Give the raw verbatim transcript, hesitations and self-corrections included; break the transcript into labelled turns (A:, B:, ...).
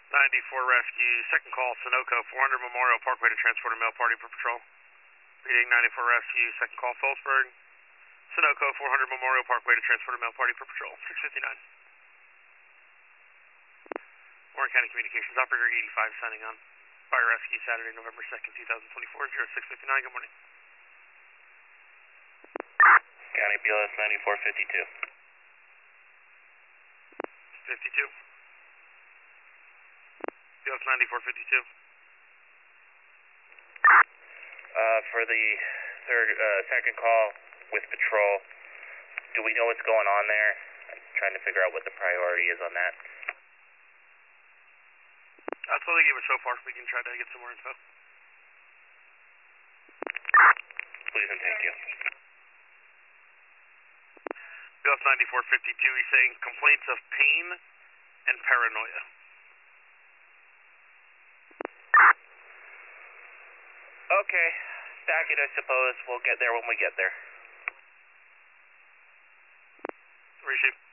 A: ninety-four Rescue, second call, Sunoco, four hundred Memorial Parkway to transport a male party for patrol. Reading ninety-four Rescue, second call, Phillipsburg, Sunoco, four hundred Memorial Parkway to transport a male party for patrol. six fifty-nine. Warren County Communications, Operator eighty-five signing on. Fire Rescue, Saturday, November second, two thousand twenty-four, oh six fifty-nine, good morning.
B: County B L S ninety-four fifty-two.
A: fifty-two. B L S ninety-four fifty-two.
B: Uh, for the third, uh, second call with patrol, do we know what's going on there? I'm trying to figure out what the priority is on that.
A: That's all they gave us so far. We can try to get some more info.
B: Please and thank you.
A: B L S ninety-four fifty-two, he's saying complaints of pain and paranoia.
B: Okay, stack it, I suppose. We'll get there when we get there.
A: Receive.